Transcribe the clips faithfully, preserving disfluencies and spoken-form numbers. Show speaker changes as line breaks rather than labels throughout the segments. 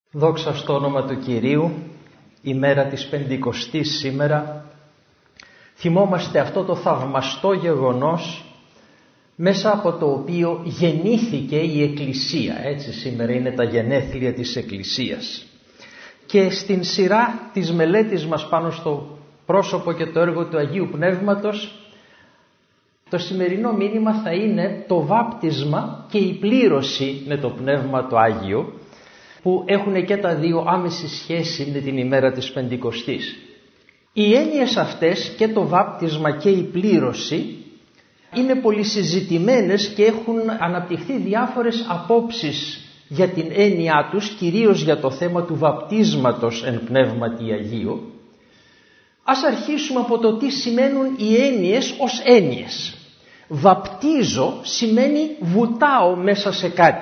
Δόξα στο όνομα του Κυρίου, η μέρα της Πεντηκοστής σήμερα. Θυμόμαστε αυτό το θαυμαστό γεγονός μέσα από το οποίο γεννήθηκε η Εκκλησία. Έτσι σήμερα είναι τα γενέθλια της Εκκλησίας. Και στην σειρά της μελέτης μας πάνω στο πρόσωπο και το έργο του Αγίου Πνεύματος, το σημερινό μήνυμα θα είναι το βάπτισμα και η πλήρωση με το Πνεύμα το Άγιο, που έχουν και τα δύο άμεση σχέση με την ημέρα της Πεντηκοστής. Οι έννοιες αυτές, και το βάπτισμα και η πλήρωση, είναι πολύ συζητημένες και έχουν αναπτυχθεί διάφορες απόψεις για την έννοιά τους, κυρίως για το θέμα του βαπτίσματος εν πνεύματι Αγίου. Ας αρχίσουμε από το τι σημαίνουν οι έννοιες ως έννοιες. Βαπτίζω σημαίνει βουτάω μέσα σε κάτι.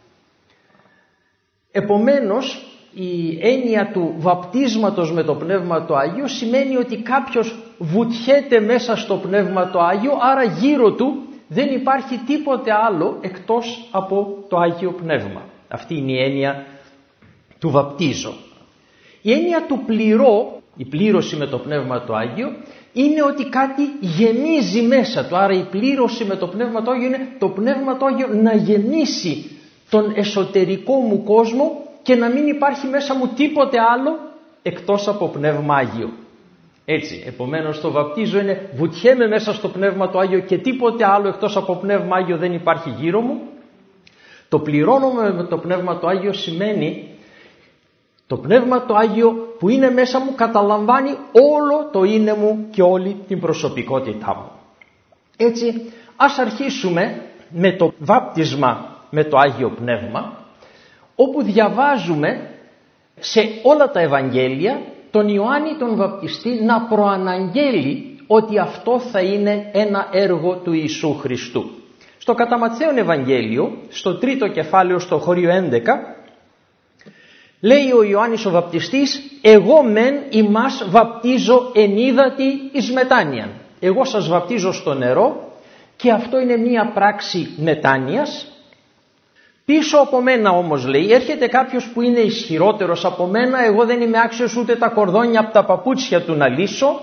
Επομένως, η έννοια του βαπτίσματος με το Πνεύμα το Άγιο σημαίνει ότι κάποιος βουτιέται μέσα στο Πνεύμα το Άγιο, άρα γύρω του δεν υπάρχει τίποτε άλλο εκτός από το Άγιο Πνεύμα. Αυτή είναι η έννοια του βαπτίζω. Η έννοια του πληρώ, η πλήρωση με το Πνεύμα το Άγιο, είναι ότι κάτι γεμίζει μέσα του. Άρα η πλήρωση με το Πνεύμα το Άγιο είναι το Πνεύμα το Άγιο να γεμίσει τον εσωτερικό μου κόσμο και να μην υπάρχει μέσα μου τίποτε άλλο εκτός από Πνεύμα Άγιο. Έτσι, επομένως το βαπτίζω είναι βουτιέμαι μέσα στο Πνεύμα το Άγιο και τίποτε άλλο εκτός από Πνεύμα Άγιο δεν υπάρχει γύρω μου. Το πληρώνομαι με το Πνεύμα το Άγιο σημαίνει το Πνεύμα το Άγιο που είναι μέσα μου καταλαμβάνει όλο το είναι μου και όλη την προσωπικότητά μου. Έτσι, ας αρχίσουμε με το βάπτισμα με το Άγιο Πνεύμα, όπου διαβάζουμε σε όλα τα Ευαγγέλια τον Ιωάννη τον Βαπτιστή να προαναγγέλει ότι αυτό θα είναι ένα έργο του Ιησού Χριστού. Στο κατά Ματθαίον Ευαγγέλιο, στο τρίτο κεφάλαιο, στο χωρίο έντεκα, λέει ο Ιωάννης ο Βαπτιστής, «Εγώ μεν ημάς βαπτίζω εν ύδατι εις μετάνοιαν». Εγώ σας βαπτίζω στο νερό και αυτό είναι μία πράξη μετάνοιας. Πίσω από μένα όμως, λέει, έρχεται κάποιος που είναι ισχυρότερος από μένα, εγώ δεν είμαι άξιος ούτε τα κορδόνια από τα παπούτσια του να λύσω.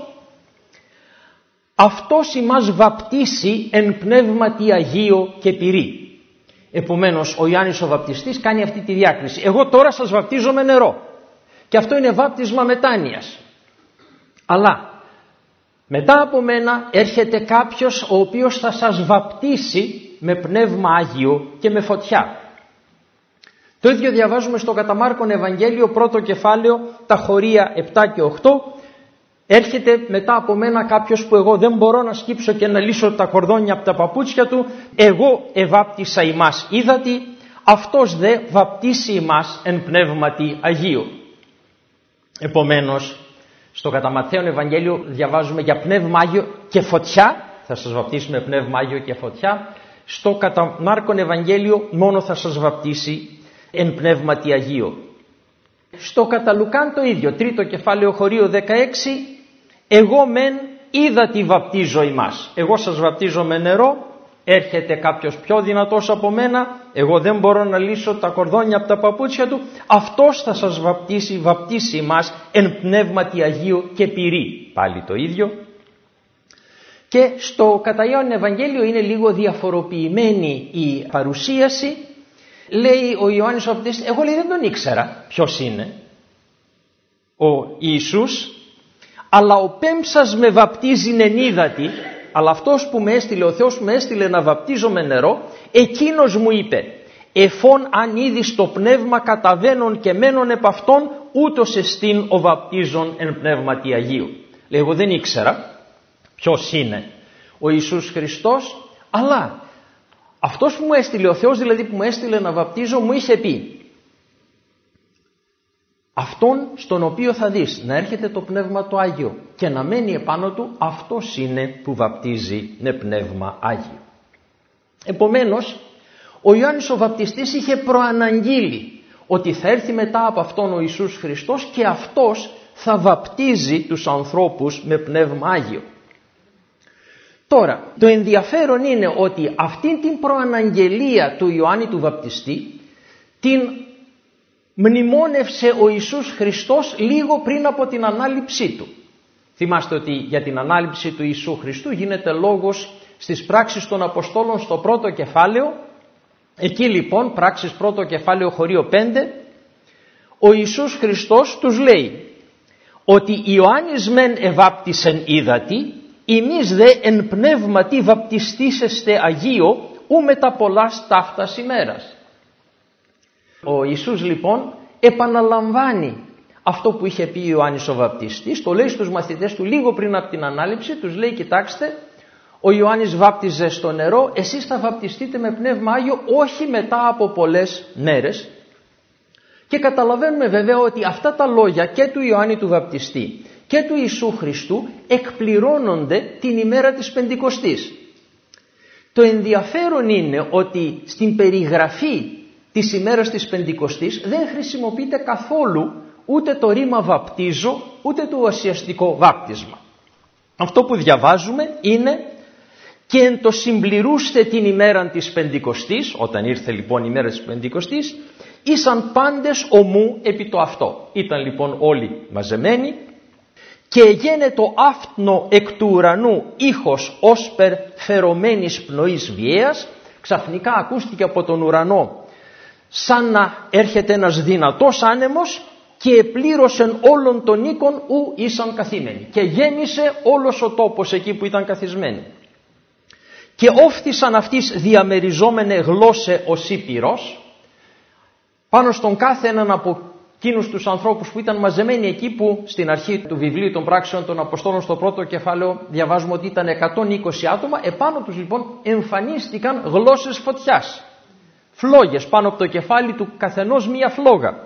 Αυτός ημάς βαπτίσει εν πνεύματι Αγίο και πυρί. Επομένως ο Ιωάννης ο Βαπτιστής κάνει αυτή τη διάκριση. Εγώ τώρα σας βαπτίζω με νερό και αυτό είναι βάπτισμα μετάνοιας. Αλλά μετά από μένα έρχεται κάποιος ο οποίος θα σας βαπτίσει με πνεύμα Άγιο και με φωτιά. Το ίδιο διαβάζουμε στο κατά Μάρκον Ευαγγέλιο, πρώτο κεφάλαιο, τα χωρία επτά και οκτώ. Έρχεται μετά από μένα κάποιος που εγώ δεν μπορώ να σκύψω και να λύσω τα κορδόνια από τα παπούτσια του. Εγώ εβάπτισα ημάς ύδατι, αυτός δε βαπτίσει ημάς εν πνεύματι Αγίου. Επομένως, στο κατά Ματθαίον Ευαγγέλιο διαβάζουμε για πνεύμα Άγιο και φωτιά. Θα σας βαπτίσει με πνεύμα Άγιο και φωτιά. Στο κατά Μάρκον Ευαγγέλιο μόνο θα σας βαπτίσει εν πνεύματι Αγίο. Στο κατά Λουκάν το ίδιο, τρίτο κεφάλαιο χωρίο δεκαέξι, εγώ μεν ύδατι βαπτίζω ημάς. Εγώ σας βαπτίζω με νερό, έρχεται κάποιος πιο δυνατός από μένα, εγώ δεν μπορώ να λύσω τα κορδόνια από τα παπούτσια του, αυτός θα σας βαπτίσει, βαπτίσει ημάς εν πνεύματι Αγίο και πυρί. Πάλι το ίδιο. Και στο κατά Ιωάννη Ευαγγέλιο είναι λίγο διαφοροποιημένη η παρουσίαση. Λέει ο Ιωάννης ο Βαπτιστής, εγώ λέει δεν τον ήξερα ποιος είναι ο Ιησούς, αλλά ο πέμψας με βαπτίζει εν ύδατι, αλλά αυτός που με έστειλε, ο Θεός που με έστειλε να βαπτίζω με νερό, εκείνος μου είπε, εφών αν είδεις το πνεύμα καταβαίνον και μένον επ' αυτόν, ούτως εστίν ο βαπτίζον εν πνεύματι Αγίου. Λέει, εγώ δεν ήξερα ποιος είναι ο Ιησούς Χριστός, αλλά αυτός που μου έστειλε, ο Θεός δηλαδή που μου έστειλε να βαπτίζω, μου είχε πει, αυτόν στον οποίο θα δεις να έρχεται το Πνεύμα το Άγιο και να μένει επάνω του, αυτός είναι που βαπτίζει με Πνεύμα Άγιο. Επομένως, ο Ιωάννης ο Βαπτιστής είχε προαναγγείλει ότι θα έρθει μετά από αυτόν ο Ιησούς Χριστός και αυτός θα βαπτίζει τους ανθρώπους με Πνεύμα Άγιο. Τώρα, το ενδιαφέρον είναι ότι αυτή την προαναγγελία του Ιωάννη του Βαπτιστή την μνημόνευσε ο Ιησούς Χριστός λίγο πριν από την ανάληψή του. Θυμάστε ότι για την ανάληψη του Ιησού Χριστού γίνεται λόγος στις πράξεις των Αποστόλων στο πρώτο κεφάλαιο. Εκεί λοιπόν, πράξεις πρώτο κεφάλαιο χωρίο πέντε, ο Ιησούς Χριστός τους λέει ότι Ιωάννης μεν εβάπτισεν ύδατι, ημείς δε εν πνεύματι βαπτιστήσεστε Αγίο, ου μετά πολλάς ταύτας ημέρας. Ο Ιησούς λοιπόν επαναλαμβάνει αυτό που είχε πει ο Ιωάννης ο βαπτιστής, το λέει στους μαθητές του λίγο πριν από την ανάληψη, τους λέει κοιτάξτε, ο Ιωάννης βάπτιζε στο νερό, εσείς θα βαπτιστείτε με Πνεύμα Άγιο όχι μετά από πολλές μέρες. Και καταλαβαίνουμε βέβαια ότι αυτά τα λόγια και του Ιωάννη του Βαπτιστή και του Ιησού Χριστού εκπληρώνονται την ημέρα της Πεντηκοστής. Το ενδιαφέρον είναι ότι στην περιγραφή της ημέρας της Πεντηκοστής δεν χρησιμοποιείται καθόλου ούτε το ρήμα βαπτίζω ούτε το ουσιαστικό βάπτισμα. Αυτό που διαβάζουμε είναι και εν το συμπληρούστε την ημέρα της Πεντηκοστής, όταν ήρθε λοιπόν η ημέρα της Πεντηκοστής, ήσαν πάντες ομού επί το αυτό. Ήταν λοιπόν όλοι μαζεμένοι και γένετο άφτνο εκ του ουρανού ήχος όσπερ φερωμένης πνοής βιαίας. Ξαφνικά ακούστηκε από τον ουρανό σαν να έρχεται ένας δυνατός άνεμος και επλήρωσεν όλων των οίκων ου ήσαν καθήμενοι. Και γέμισε όλος ο τόπος εκεί που ήταν καθισμένοι. Και όφθησαν αυτής διαμεριζόμενε γλώσσε ως ήπειρος. Πάνω στον κάθε έναν από εκείνους τους ανθρώπους που ήταν μαζεμένοι εκεί, που στην αρχή του βιβλίου των πράξεων των Αποστόλων στο πρώτο κεφάλαιο διαβάζουμε ότι ήταν εκατόν είκοσι άτομα, επάνω τους λοιπόν εμφανίστηκαν γλώσσες φωτιάς. Φλόγες πάνω από το κεφάλι του καθενός μία φλόγα.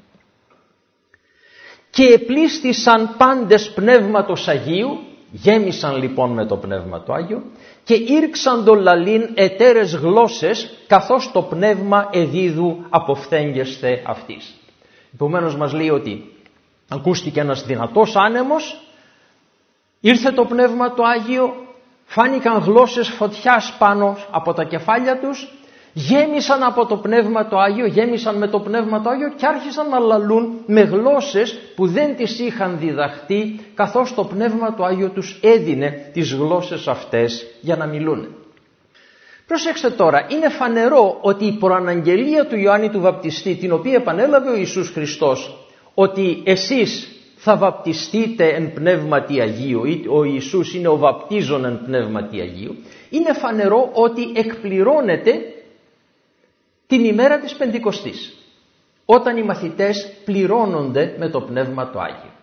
Και επλήστησαν πάντες πνεύματος Αγίου, γέμισαν λοιπόν με το Πνεύμα το Άγιο, και ήρξαν το λαλήν ετέρες γλώσσες, καθώς το πνεύμα εδίδου αποφθέγγεσθε αυτής. Επομένως μας λέει ότι ακούστηκε ένας δυνατός άνεμος, ήρθε το Πνεύμα το Άγιο, φάνηκαν γλώσσες φωτιάς πάνω από τα κεφάλια τους, γέμισαν από το Πνεύμα το Άγιο, γέμισαν με το Πνεύμα το Άγιο και άρχισαν να λαλούν με γλώσσες που δεν τις είχαν διδαχτεί, καθώς το Πνεύμα το Άγιο τους έδινε τις γλώσσες αυτές για να μιλούν. Προσέξτε τώρα, είναι φανερό ότι η προαναγγελία του Ιωάννη του Βαπτιστή, την οποία επανέλαβε ο Ιησούς Χριστός, ότι εσείς θα βαπτιστείτε εν πνεύματι Αγίου, ή ο Ιησούς είναι ο βαπτίζων εν πνεύματι Αγίου, είναι φανερό ότι εκπληρώνεται την ημέρα της Πεντηκοστής, όταν οι μαθητές πληρώνονται με το Πνεύμα το Άγιο.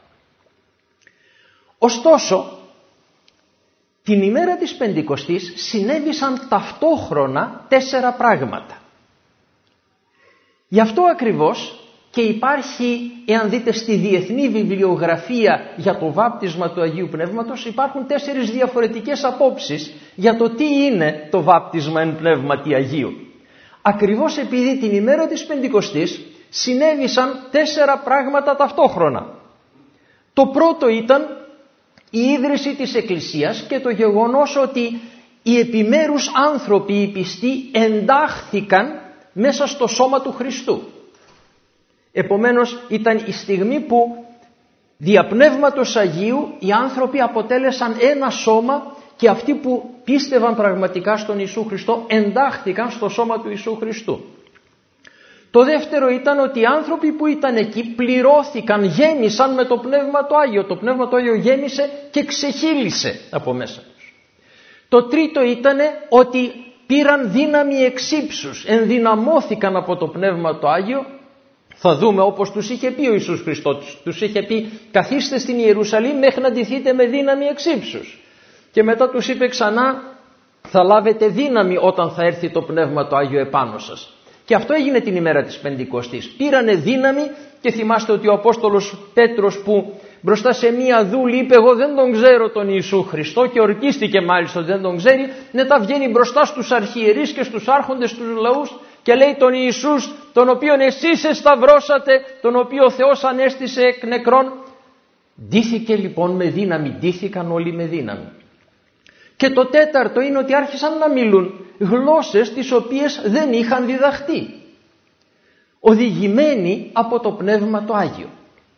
Ωστόσο, την ημέρα της Πεντηκοστής συνέβησαν ταυτόχρονα τέσσερα πράγματα. Γι' αυτό ακριβώς και υπάρχει, εάν δείτε στη διεθνή βιβλιογραφία για το βάπτισμα του Αγίου Πνεύματος, υπάρχουν τέσσερις διαφορετικές απόψεις για το τι είναι το βάπτισμα εν πνεύματι Αγίου. Ακριβώς επειδή την ημέρα της Πεντηκοστής συνέβησαν τέσσερα πράγματα ταυτόχρονα. Το πρώτο ήταν η ίδρυση της Εκκλησίας και το γεγονός ότι οι επιμέρους άνθρωποι, οι πιστοί, εντάχθηκαν μέσα στο σώμα του Χριστού. Επομένως ήταν η στιγμή που δια Πνεύματος Αγίου οι άνθρωποι αποτέλεσαν ένα σώμα και αυτοί που πίστευαν πραγματικά στον Ιησού Χριστό εντάχθηκαν στο σώμα του Ιησού Χριστού. Το δεύτερο ήταν ότι οι άνθρωποι που ήταν εκεί πληρώθηκαν, γέμισαν με το Πνεύμα το Άγιο. Το Πνεύμα το Άγιο γέμισε και ξεχύλισε από μέσα τους. Το τρίτο ήταν ότι πήραν δύναμη εξ ύψους, ενδυναμώθηκαν από το Πνεύμα το Άγιο. Θα δούμε, όπως τους είχε πει ο Ιησούς Χριστός, τους είχε πει καθίστε στην Ιερουσαλήμ μέχρι να ντυθείτε με δύναμη εξ ύψους. Και μετά τους είπε ξανά θα λάβετε δύναμη όταν θα έρθει το Πνεύμα το Άγιο επάνω σας. Και αυτό έγινε την ημέρα της Πεντηκοστής. Πήρανε δύναμη και θυμάστε ότι ο Απόστολος Πέτρος που μπροστά σε μία δούλη είπε εγώ δεν τον ξέρω τον Ιησού Χριστό και ορκίστηκε μάλιστα ότι δεν τον ξέρει, μετά βγαίνει μπροστά στους αρχιερείς και στους άρχοντες τους λαούς και λέει τον Ιησούς τον οποίον εσείς εσταυρώσατε, τον οποίο ο Θεός ανέστησε εκ νεκρών. Ντύθηκε λοιπόν με δύναμη, ντύθηκαν όλοι με δύναμη. Και το τέταρτο είναι ότι άρχισαν να μιλούν γλώσσες τις οποίες δεν είχαν διδαχτεί. οδηγημένοι από το Πνεύμα το Άγιο.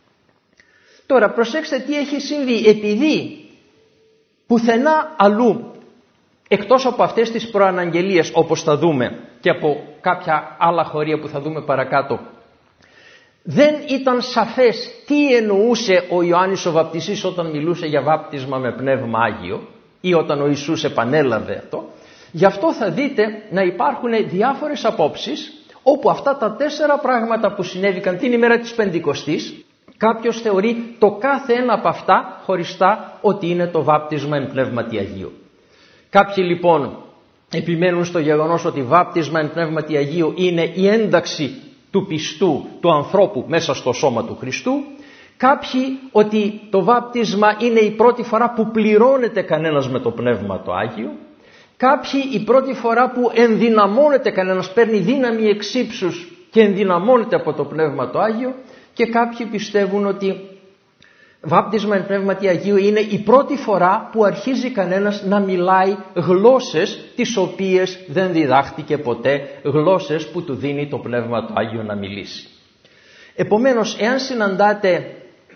Τώρα προσέξτε τι έχει συμβεί. Επειδή πουθενά αλλού εκτός από αυτές τις προαναγγελίες, όπως θα δούμε και από κάποια άλλα χωρία που θα δούμε παρακάτω, δεν ήταν σαφές τι εννοούσε ο Ιωάννης ο Βαπτιστής όταν μιλούσε για βάπτισμα με Πνεύμα Άγιο ή όταν ο Ιησούς επανέλαβε αυτό. Γι' αυτό θα δείτε να υπάρχουν διάφορες απόψεις, όπου αυτά τα τέσσερα πράγματα που συνέβηκαν την ημέρα της Πεντηκοστής, κάποιος θεωρεί το κάθε ένα από αυτά χωριστά ότι είναι το βάπτισμα εν Πνεύματι Αγίου. Κάποιοι λοιπόν επιμένουν στο γεγονός ότι βάπτισμα εν Πνεύματι Αγίου είναι η ένταξη του πιστού, του ανθρώπου μέσα στο σώμα του Χριστού. Κάποιοι ότι το βάπτισμα είναι η πρώτη φορά που πληρώνεται κανένας με το Πνεύμα το Άγιο. Κάποιοι η πρώτη φορά που ενδυναμώνεται κανένας, παίρνει δύναμη εξ ύψους και ενδυναμώνεται από το Πνεύμα το Άγιο. Και κάποιοι πιστεύουν ότι βάπτισμα εν Πνεύματι Αγίου είναι η πρώτη φορά που αρχίζει κανένας να μιλάει γλώσσες τις οποίες δεν διδάχτηκε ποτέ, γλώσσες που του δίνει το Πνεύμα το Άγιο να μιλήσει. Επομένως, εάν συναντάτε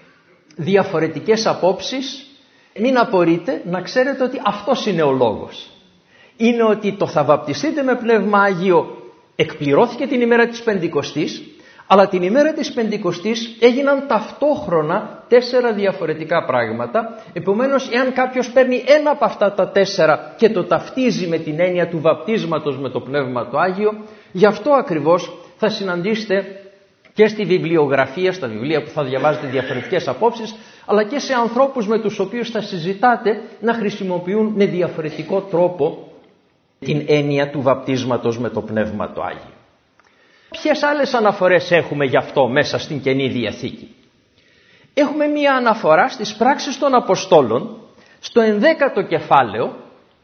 διαφορετικές απόψεις, μην απορείτε, να ξέρετε ότι αυτός είναι ο λόγος. Είναι ότι το θα βαπτιστείτε με Πνεύμα Άγιο εκπληρώθηκε την ημέρα της Πεντηκοστής, αλλά την ημέρα της Πεντηκοστής έγιναν ταυτόχρονα τέσσερα διαφορετικά πράγματα. Επομένως, εάν κάποιος παίρνει ένα από αυτά τα τέσσερα και το ταυτίζει με την έννοια του βαπτίσματος με το Πνεύμα το Άγιο, γι' αυτό ακριβώς θα συναντήσετε και στη βιβλιογραφία, στα βιβλία που θα διαβάζετε διαφορετικές απόψεις, αλλά και σε ανθρώπους με τους οποίους θα συζητάτε να χρησιμοποιούν με διαφορετικό τρόπο την έννοια του βαπτίσματος με το Πνεύμα το Άγιο. Ποιες άλλες αναφορές έχουμε γι' αυτό μέσα στην Καινή Διαθήκη? Έχουμε μία αναφορά στις πράξεις των Αποστόλων, στο ενδέκατο κεφάλαιο,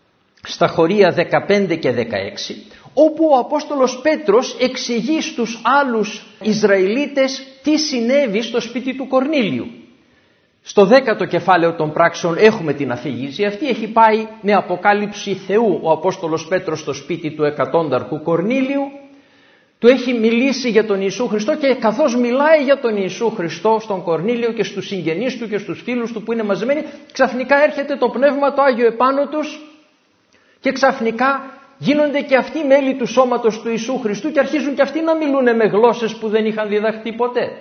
στα χωρία δεκαπέντε και δεκαέξι, όπου ο Απόστολος Πέτρος εξηγεί στους άλλους Ισραηλίτες τι συνέβη στο σπίτι του Κορνήλιου. Στο δέκατο κεφάλαιο των πράξεων έχουμε την αφήγηση αυτή. Έχει πάει με αποκάλυψη Θεού ο Απόστολος Πέτρος στο σπίτι του εκατόνταρχου Κορνήλιου. Του έχει μιλήσει για τον Ιησού Χριστό και καθώς μιλάει για τον Ιησού Χριστό στον Κορνήλιο και στους συγγενείς του και στους φίλους του που είναι μαζεμένοι, ξαφνικά έρχεται το Πνεύμα το Άγιο επάνω τους και ξαφνικά γίνονται και αυτοί μέλη του σώματος του Ιησού Χριστού και αρχίζουν και αυτοί να μιλούν με γλώσσες που δεν είχαν διδαχτεί ποτέ.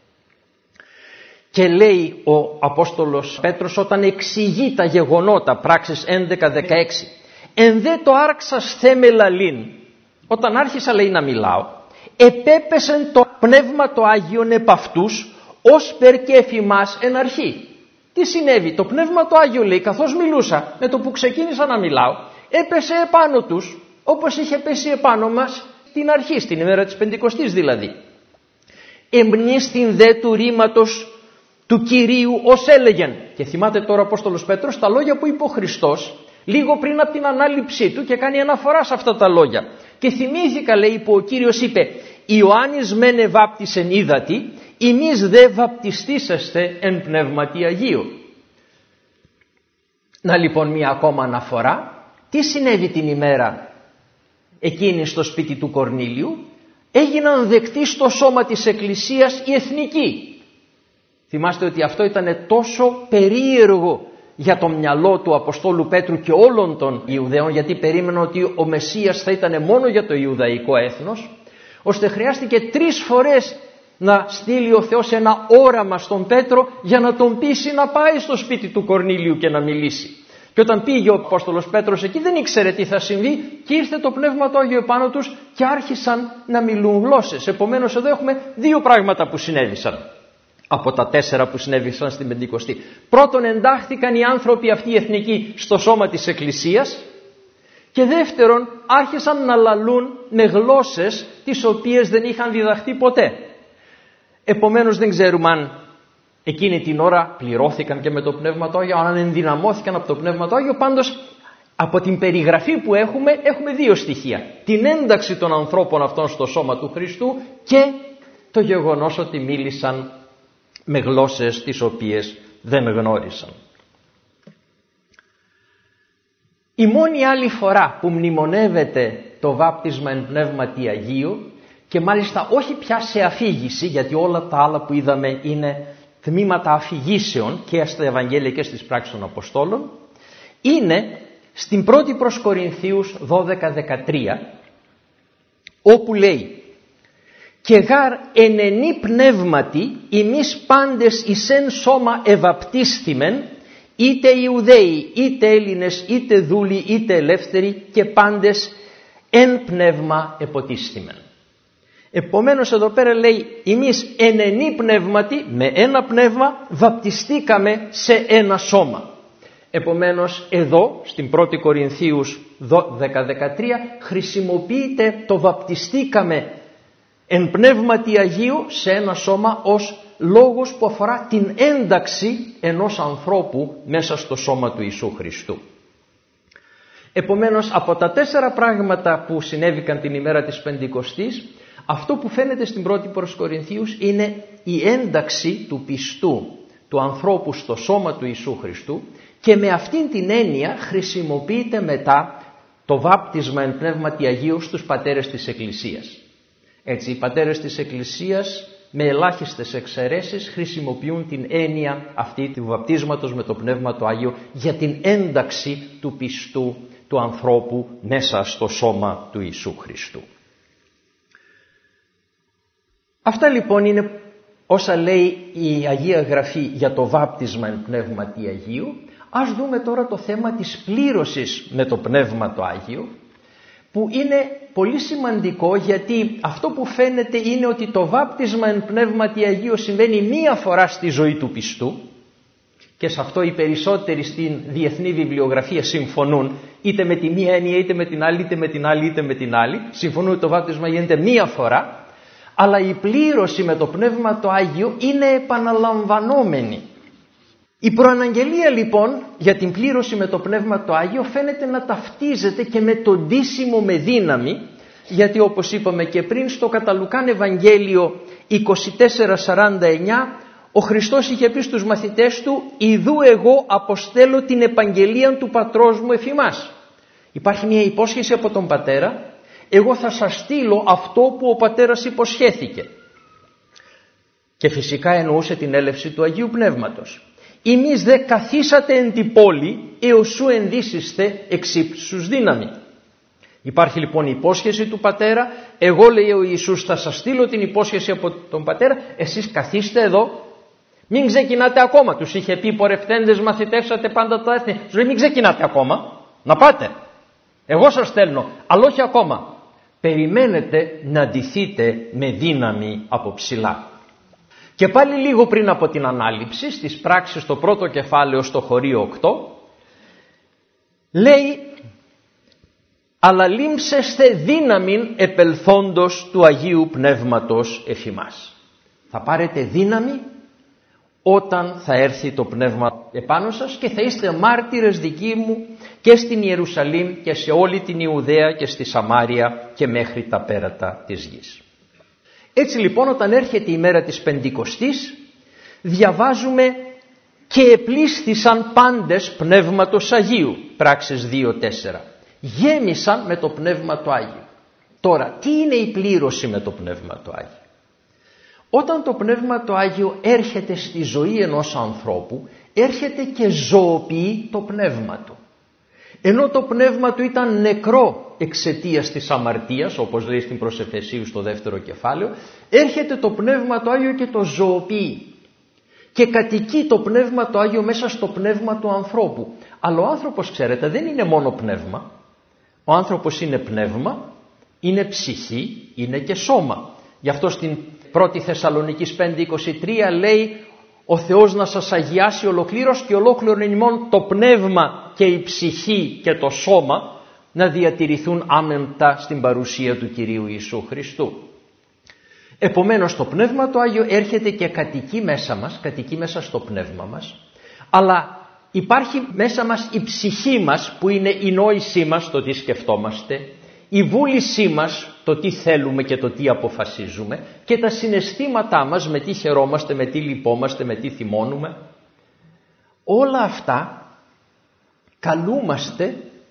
Και λέει ο Απόστολος Πέτρος όταν εξηγεί τα γεγονότα, πράξεις έντεκα δεκαέξι, «Εν δε το άρξας θέμελαλήν», όταν άρχισα λέει να μιλάω, «επέπεσεν το Πνεύμα το Άγιον επ' αυτούς, ως περ και εφημάς εν αρχή». Τι συνέβη? Το Πνεύμα το Άγιο λέει καθώς μιλούσα, με το που ξεκίνησα να μιλάω, έπεσε επάνω τους, όπως είχε πέσει επάνω μας την αρχή, στην ημέρα της Πεντηκοστής δηλαδή. «Εμπνίστην δε του ρήματος του Κυρίου ως έλεγεν». Και θυμάται τώρα ο Απόστολος Πέτρος τα λόγια που είπε ο Χριστός λίγο πριν από την ανάληψή του και κάνει αναφορά σε αυτά τα λόγια. Και θυμήθηκα, λέει, που ο Κύριος είπε «Ιωάννης μεν εβάπτισεν ύδατι, ημείς δε βαπτιστήσαστε εν Πνεύματι Αγίου». Να λοιπόν μία ακόμα αναφορά. Τι συνέβη την ημέρα εκείνη στο σπίτι του Κορνήλιου? Έγιναν δεκτοί στο σώμα της Εκκλησίας οι εθνικοί. Θυμάστε ότι αυτό ήταν τόσο περίεργο για το μυαλό του Αποστόλου Πέτρου και όλων των Ιουδαίων, γιατί περίμεναν ότι ο Μεσσίας θα ήταν μόνο για το Ιουδαϊκό έθνος, ώστε χρειάστηκε τρεις φορές να στείλει ο Θεός ένα όραμα στον Πέτρο για να τον πείσει να πάει στο σπίτι του Κορνήλιου και να μιλήσει. Και όταν πήγε ο Απόστολος Πέτρος εκεί δεν ήξερε τι θα συμβεί και ήρθε το Πνεύμα το Άγιο επάνω τους και άρχισαν να μιλούν γλώσσες. Επομένως εδώ έχουμε δύο πράγματα που συνέβησαν από τα τέσσερα που συνέβησαν στην Πεντηκοστή. Πρώτον, εντάχθηκαν οι άνθρωποι αυτοί οι εθνικοί στο σώμα της Εκκλησίας και δεύτερον, άρχισαν να λαλούν με γλώσσες τις οποίες δεν είχαν διδαχτεί ποτέ. Επομένως δεν ξέρουμε αν εκείνη την ώρα πληρώθηκαν και με το Πνεύμα το Άγιο, αν ενδυναμώθηκαν από το Πνεύμα το Άγιο. Πάντως από την περιγραφή που έχουμε, έχουμε δύο στοιχεία. Την ένταξη των ανθρώπων αυτών στο σώμα του Χριστού και το γεγονός ότι μίλησαν με γλώσσες τις οποίες δεν γνώρισαν. Η μόνη άλλη φορά που μνημονεύεται το βάπτισμα εν Πνεύματι Αγίου και μάλιστα όχι πια σε αφήγηση, γιατί όλα τα άλλα που είδαμε είναι τμήματα αφηγήσεων και στα Ευαγγέλια και στις πράξεις των Αποστόλων, είναι στην πρώτη προς Κορινθίους δώδεκα δεκατρία, όπου λέει «Και γάρ ενενή πνεύματι ημείς πάντες εις εν σώμα ευαπτίστημεν, είτε Ιουδαίοι, είτε Έλληνες, είτε δούλοι, είτε ελεύθεροι, και πάντες εν πνεύμα εποτίστημεν». Επομένως εδώ πέρα λέει εμείς ενενή πνεύματι, με ένα πνεύμα βαπτιστήκαμε σε ένα σώμα. Επομένως εδώ στην πρώτη Κορινθίους δώδεκα δεκατρία χρησιμοποιείται το βαπτιστήκαμε εν πνεύματι Αγίου σε ένα σώμα ως λόγος που αφορά την ένταξη ενός ανθρώπου μέσα στο σώμα του Ιησού Χριστού. Επομένως από τα τέσσερα πράγματα που συνέβηκαν την ημέρα της Πεντηκοστής, αυτό που φαίνεται στην πρώτη προς Κορινθίους είναι η ένταξη του πιστού, του ανθρώπου στο σώμα του Ιησού Χριστού, και με αυτήν την έννοια χρησιμοποιείται μετά το βάπτισμα εν πνεύματι Αγίου στους πατέρες της Εκκλησίας. Έτσι οι πατέρες της Εκκλησίας με ελάχιστες εξαιρέσεις χρησιμοποιούν την έννοια αυτή του βαπτίσματος με το Πνεύμα το Άγιο για την ένταξη του πιστού, του ανθρώπου μέσα στο σώμα του Ιησού Χριστού. Αυτά λοιπόν είναι όσα λέει η Αγία Γραφή για το βάπτισμα εν πνεύματι Αγίου. Ας δούμε τώρα το θέμα της πλήρωσης με το Πνεύμα το Άγιο, που είναι πολύ σημαντικό, γιατί αυτό που φαίνεται είναι ότι το βάπτισμα εν πνεύματι Αγίου συμβαίνει μία φορά στη ζωή του πιστού, και σε αυτό οι περισσότεροι στην διεθνή βιβλιογραφία συμφωνούν, είτε με τη μία έννοια είτε με την άλλη, είτε με την άλλη είτε με την άλλη, συμφωνούν ότι το βάπτισμα γίνεται μία φορά, αλλά η πλήρωση με το Πνεύμα το Άγιο είναι επαναλαμβανόμενη. Η προαναγγελία λοιπόν για την πλήρωση με το Πνεύμα το Άγιο φαίνεται να ταυτίζεται και με το ντύσιμο με δύναμη, γιατί όπως είπαμε και πριν στο κατά Λουκάν Ευαγγέλιο είκοσι τέσσερα σαράντα εννιά ο Χριστός είχε πει στους μαθητές του «Ιδού εγώ αποστέλω την επαγγελία του πατρός μου εφ' ημάς». Υπάρχει μια υπόσχεση από τον Πατέρα, εγώ θα σας στείλω αυτό που ο Πατέρας υποσχέθηκε. Και φυσικά εννοούσε την έλευση του Αγίου Πνεύματος. «Ημείς δε καθίσατε εν την πόλη, έως σου ενδύσιστε εξ ύψους δύναμη». Υπάρχει λοιπόν η υπόσχεση του Πατέρα, εγώ λέει ο Ιησούς θα σας στείλω την υπόσχεση από τον Πατέρα, εσείς καθίστε εδώ, μην ξεκινάτε ακόμα. Τους είχε πει πορευτέντες μαθητεύσατε πάντα τα έθνη, τους λέει μην ξεκινάτε ακόμα, να πάτε, εγώ σας στέλνω, αλλά όχι ακόμα. Περιμένετε να ντυθείτε με δύναμη από ψηλά. Και πάλι λίγο πριν από την ανάληψη, στις πράξεις στο πρώτο κεφάλαιο στο χωρίο οκτώ, λέει «Αλλά λήμψεστε δύναμην επελθόντος του Αγίου Πνεύματος εφ' ημάς». Θα πάρετε δύναμη όταν θα έρθει το Πνεύμα επάνω σας και θα είστε μάρτυρες δικοί μου και στην Ιερουσαλήμ και σε όλη την Ιουδαία και στη Σαμάρια και μέχρι τα πέρατα της γης. Έτσι λοιπόν όταν έρχεται η μέρα της Πεντηκοστής διαβάζουμε «Και επλήσθησαν πάντες Πνεύματος Αγίου», πράξεις δύο τέσσερα. Γέμισαν με το Πνεύμα το Άγιο. Τώρα, τι είναι η πλήρωση με το Πνεύμα το Άγιο? Όταν το Πνεύμα το Άγιο έρχεται στη ζωή ενός ανθρώπου, έρχεται και ζωοποιεί το πνεύμα του. Ενώ το πνεύμα του ήταν νεκρό εξαιτίας της αμαρτίας, όπως λέει στην προς Εφεσίους στο δεύτερο κεφάλαιο, έρχεται το Πνεύμα το Άγιο και το ζωοποιεί. Και κατοικεί το Πνεύμα το Άγιο μέσα στο πνεύμα του ανθρώπου. Αλλά ο άνθρωπος, ξέρετε, δεν είναι μόνο πνεύμα. Ο άνθρωπος είναι πνεύμα, είναι ψυχή, είναι και σώμα. Γι' αυτό στην πρώτη Θεσσαλονικής πέντε είκοσι τρία λέει «Ο Θεός να σας αγιάσει ολοκλήρως και ολόκληρον ημών το πνεύμα και η ψυχή και το σώμα να διατηρηθούν άμεμπτα στην παρουσία του Κυρίου Ιησού Χριστού». Επομένως το Πνεύμα το Άγιο έρχεται και κατοικεί μέσα μας, κατοικεί μέσα στο πνεύμα μας, αλλά υπάρχει μέσα μας η ψυχή μας που είναι η νόησή μας, το τι σκεφτόμαστε, η βούλησή μας, το τι θέλουμε και το τι αποφασίζουμε, και τα συναισθήματά μας, με τι χαιρόμαστε, με τι λυπόμαστε, με τι θυμώνουμε. Όλα αυτά καλούμαστε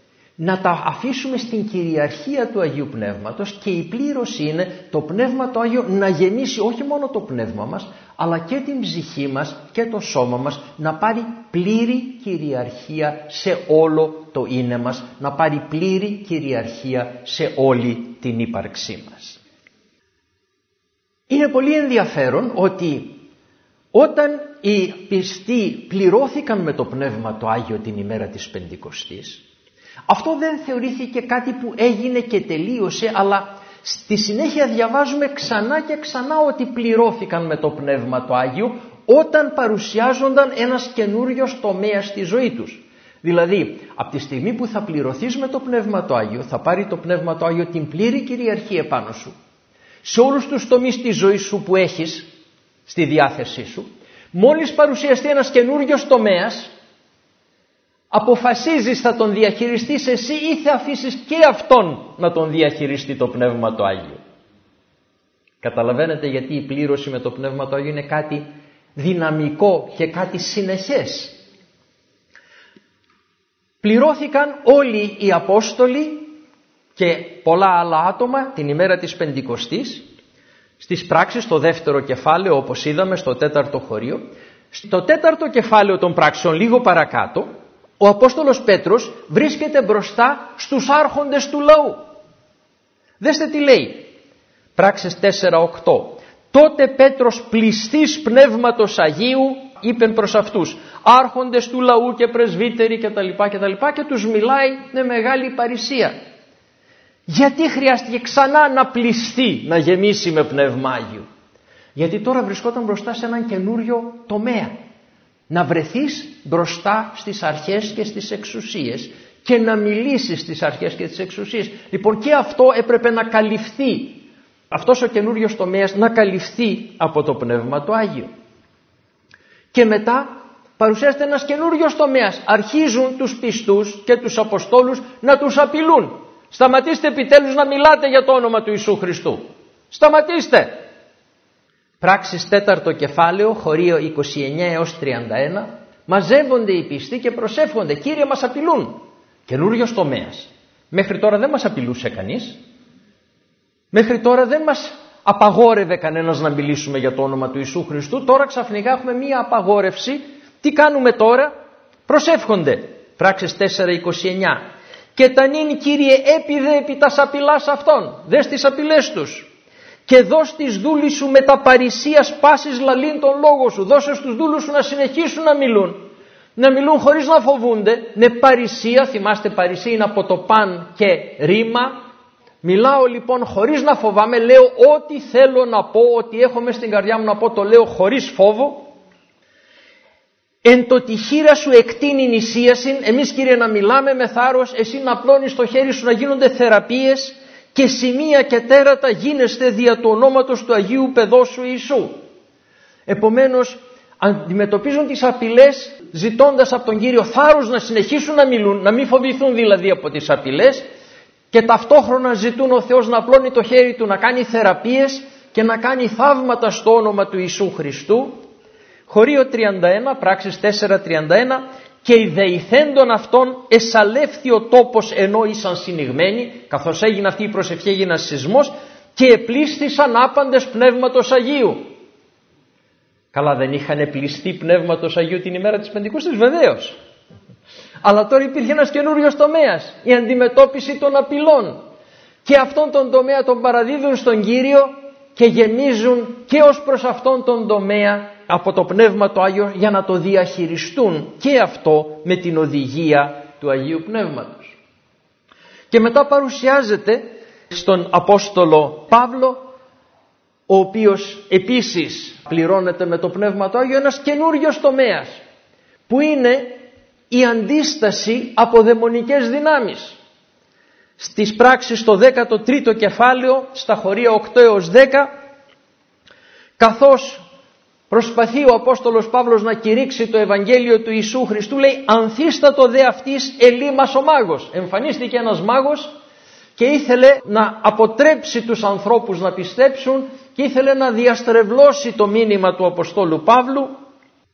να τα αφήσουμε στην κυριαρχία του Αγίου Πνεύματος, και η πλήρωση είναι το Πνεύμα το Άγιο να γεμίσει όχι μόνο το πνεύμα μας, αλλά και την ψυχή μας και το σώμα μας, να πάρει πλήρη κυριαρχία σε όλο το είναι μας, να πάρει πλήρη κυριαρχία σε όλη την ύπαρξή μας. Είναι πολύ ενδιαφέρον ότι όταν οι πιστοί πληρώθηκαν με το Πνεύμα το Άγιο την ημέρα της Πεντηκοστής, αυτό δεν θεωρήθηκε κάτι που έγινε και τελείωσε, αλλά στη συνέχεια διαβάζουμε ξανά και ξανά ότι πληρώθηκαν με το Πνεύμα το Άγιο όταν παρουσιάζονταν ένας καινούριος τομέας στη ζωή τους. Δηλαδή, από τη στιγμή που θα πληρωθείς με το Πνεύμα το Άγιο, θα πάρει το Πνεύμα το Άγιο την πλήρη κυριαρχία πάνω σου, σε όλους τους τομείς της ζωής σου που έχεις στη διάθεσή σου. Μόλις παρουσιαστεί ένας καινούριος τομέας, αποφασίζεις θα τον διαχειριστείς εσύ ή θα αφήσεις και αυτόν να τον διαχειριστεί το Πνεύμα το Άγιο. Καταλαβαίνετε γιατί η πλήρωση με το Πνεύμα το Άγιο είναι κάτι δυναμικό και κάτι συνεχές. Πληρώθηκαν όλοι οι Απόστολοι και πολλά άλλα άτομα την ημέρα της Πεντηκοστής, στις πράξεις, στο δεύτερο κεφάλαιο, όπως είδαμε στο τέταρτο χωρίο. Στο τέταρτο κεφάλαιο των πράξεων, λίγο παρακάτω, ο Απόστολος Πέτρος βρίσκεται μπροστά στους άρχοντες του λαού. Δέστε τι λέει, πράξεις τέσσερα οκτώ. Τότε Πέτρος πληστής Πνεύματος Αγίου είπεν προς αυτούς, άρχοντες του λαού και πρεσβύτεροι κτλ. κτλ. Και τους μιλάει με μεγάλη παρησία. Γιατί χρειάστηκε ξανά να πληστεί, να γεμίσει με Πνεύμα Άγιο? Γιατί τώρα βρισκόταν μπροστά σε έναν καινούριο τομέα. Να βρεθείς μπροστά στις αρχές και στις εξουσίες και να μιλήσεις στις αρχές και στις εξουσίες. Λοιπόν, και αυτό έπρεπε να καλυφθεί, αυτός ο καινούριος τομέας να καλυφθεί από το Πνεύμα το Άγιο. Και μετά παρουσιάζεται ένας καινούριος τομέας. Αρχίζουν τους πιστούς και τους Αποστόλους να τους απειλούν. Σταματήστε επιτέλους να μιλάτε για το όνομα του Ιησού Χριστού. Σταματήστε. Πράξεις τέταρτο κεφάλαιο, χωρίο είκοσι εννέα έως τριάντα ένα. Μαζεύονται οι πιστοί και προσεύχονται. Κύριε, μας απειλούν. Καινούριος τομέας. Μέχρι τώρα δεν μας απειλούσε κανείς. Μέχρι τώρα δεν μας απαγόρευε κανένας να μιλήσουμε για το όνομα του Ιησού Χριστού. Τώρα ξαφνικά έχουμε μία απαγόρευση. Τι κάνουμε τώρα? Προσεύχονται. Πράξεις τέσσερα είκοσι εννέα. Και τα νυν, Κύριε, έπιδε επί τας απειλάς αυτών. Δες τις απειλές τους. Και δώσ' τις δούλης σου με τα παρησίας πάσης λαλήν τον λόγο σου. Δώσε στους δούλους σου να συνεχίσουν να μιλούν. Να μιλούν χωρίς να φοβούνται. Με παρησία, θυμάστε παρησία είναι από το παν και ρήμα. Μιλάω λοιπόν χωρίς να φοβάμαι, λέω ό,τι θέλω να πω, ό,τι έχω μες στην καρδιά μου να πω, το λέω χωρίς φόβο. Εν το τη χείρα σου εκτείνει νησίασιν, εμείς Κύριε να μιλάμε με θάρρος, εσύ να απλώνεις το χέρι σου να γίνονται θεραπείες και σημεία και τέρατα γίνεστε δια του ονόματος του Αγίου Παιδόσου Ιησού. Επομένως αντιμετωπίζουν τις απειλές ζητώντας από τον Κύριο θάρρος να συνεχίσουν να μιλούν, να μην φοβηθούν δηλαδή από τις απειλές, και ταυτόχρονα ζητούν ο Θεός να απλώνει το χέρι του, να κάνει θεραπείες και να κάνει θαύματα στο όνομα του Ιησού Χριστού. Χωρίο τριάντα ένα, πράξεις τέσσερα τριάντα ένα. Και οι δεηθέντων αυτών εσαλεύθη ο τόπος ενώ ήσαν συνηγμένοι, καθώς έγινε αυτή η προσευχή έγινε ένας σεισμός, και επλήστησαν άπαντες Πνεύματος Αγίου. Καλά, δεν είχαν πληστεί Πνεύματος Αγίου την ημέρα της Πεντηκοστής? Βεβαίως. Αλλά τώρα υπήρχε ένας καινούριος τομέας, η αντιμετώπιση των απειλών. Και αυτόν τον τομέα τον παραδίδουν στον Κύριο και γεμίζουν και ως προς αυτόν τον τομέα από το Πνεύμα το Άγιο για να το διαχειριστούν και αυτό με την οδηγία του Αγίου Πνεύματος. Και μετά παρουσιάζεται στον Απόστολο Παύλο, ο οποίος επίσης πληρώνεται με το Πνεύμα το Άγιο, ένας καινούριος τομέας που είναι η αντίσταση από δαιμονικές δυνάμεις. Στις πράξεις στο δέκατο τρίτο κεφάλαιο, στα χωρία οκτώ έως δέκα, καθώς προσπαθεί ο Απόστολος Παύλος να κηρύξει το Ευαγγέλιο του Ιησού Χριστού, λέει ανθίστατο δε αυτής ελίμας ο μάγος. Εμφανίστηκε ένας μάγος και ήθελε να αποτρέψει τους ανθρώπους να πιστέψουν και ήθελε να διαστρεβλώσει το μήνυμα του Αποστόλου Παύλου.